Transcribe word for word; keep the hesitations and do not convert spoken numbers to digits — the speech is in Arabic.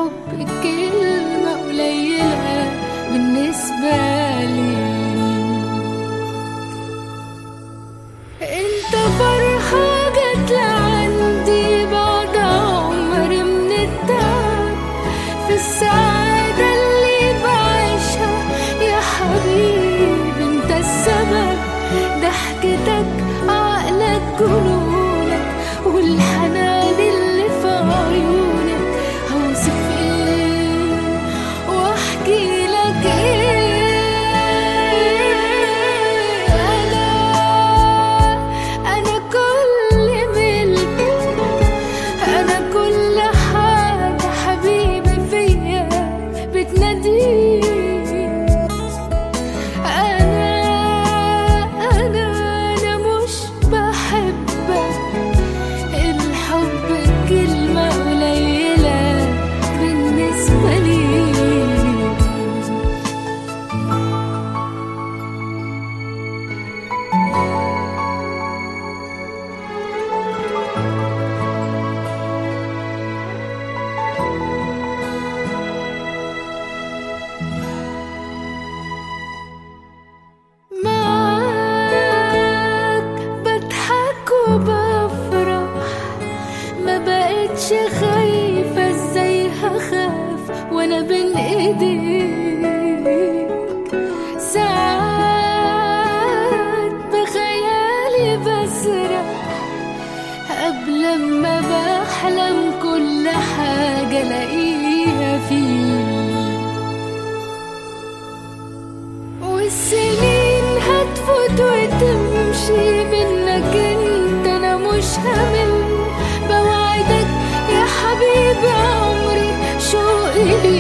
الحب كلمة قليلة بالنسبة لي. انت فرحة جت لعندي بعد عمر من التعب، في السعادة اللي بعيشها يا حبيبي انت السبب. ضحكتك عقلك جنونك والحنان اللي في عيونك، هوصف ايه واحكي لك ايه؟ انا انا كل ملك، انا كل حاجة حبيبي فيا بتناديك. انا انا انا مش بحبك، الحب كلمة قليلة بالنسبة لي. معاك بضحك وبفرح، ما بقتش خايفة ازاي هخاف وانا بين ايديك. ساعات بخيالي بسرح قبل ما بحلم كل حاجة الاقيها فيك. والسنين هتفوت وتمشي منك انت انا مش همل، بوعدك يا حبيبي عمري شوقي